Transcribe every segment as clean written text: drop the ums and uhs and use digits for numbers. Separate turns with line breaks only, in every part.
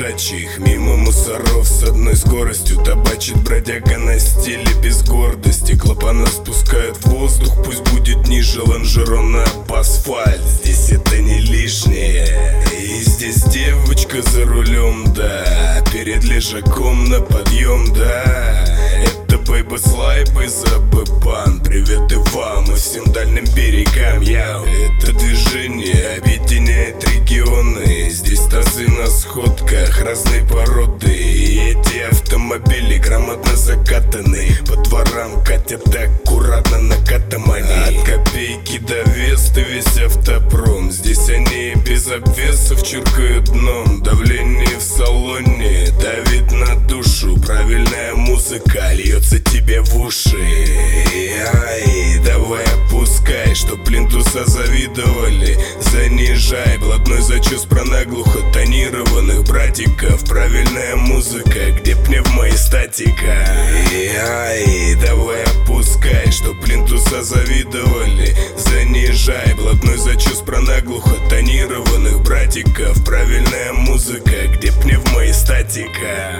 лежачих. Мимо мусоров с одной скоростью табачит бродяга на стиле без гордости. Клапана спускают в воздух, пусть будет ниже лонжерона об асфальт. Здесь это не лишнее. И здесь девочка за рулем, да. Перед лежаком на подъем, да. Это Бэйба Слайп из АБ-бан. Привет и вам, и всем дальним берегам, яу. Это движение объединяет регионы. Здесь тазы на сходках разной породы. И эти автомобили грамотно закатаны. По дворам катят аккуратно на катамане. От копейки до Весты весь автопром. Здесь они без обвесов чуркают дном. Давление в салоне давит на душу. Правильная музыка льется тебе в уши. Ай, давай опускай, чтоб плинтуса завидовали. Занижай, блатной зачес про наглухо тонированных братиков. Правильная музыка, где пневмо и статика. Ай, давай опускай, чтоб плинтуса завидовали. Занижай, блатной зачес про наглухо тонированных братиков. Правильная музыка, где пневмо и статика.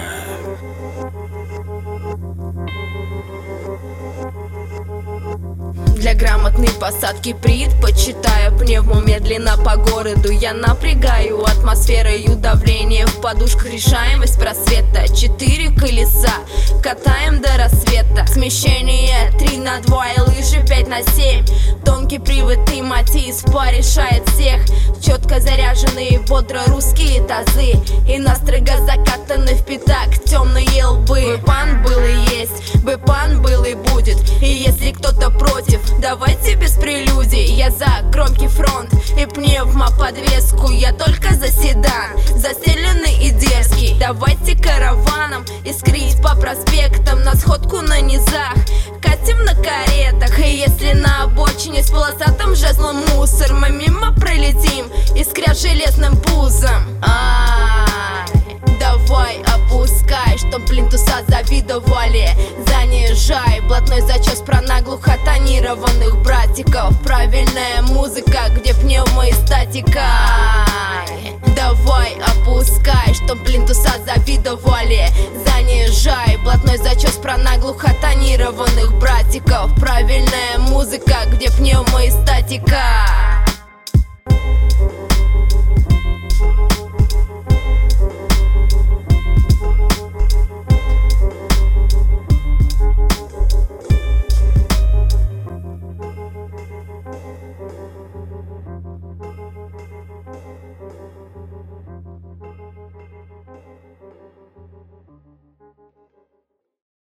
Для грамотной посадки предпочитаю пневму медленно по городу. Я напрягаю атмосферою давление в подушках, решаемость просвета. 4 колеса, катаем до рассвета. Смещение 3 на 2 и лыжи 5 на 7. Тонкий привод и Матис порешает всех. Четко заряженные бодро русские тазы. И настрого закатаны в пятак темные лбы. Бэпан был и есть, бэпан был и будет. И если кто-то против, давайте без прелюдий. Я за громкий фронт и пневмоподвеску. Я только за седан, застеленный и дерзкий. Давайте караваном искрить по проспектам. На сходку на низах катим на каретах. И если на обочине с полосатым жезлом мусор, мы мимо пролетим, искря железным пузом. Давай опускай, чтоб плинтуса завидовали. Занижай, блатной зачес про наглухо тонированных братиков. Правильная музыка, где пневмо и статика. Давай опускай, чтоб плинтуса завидовали. Занижай, блатной зачес про наглухо тонированных братиков. Правильная музыка, где пневмо и статика.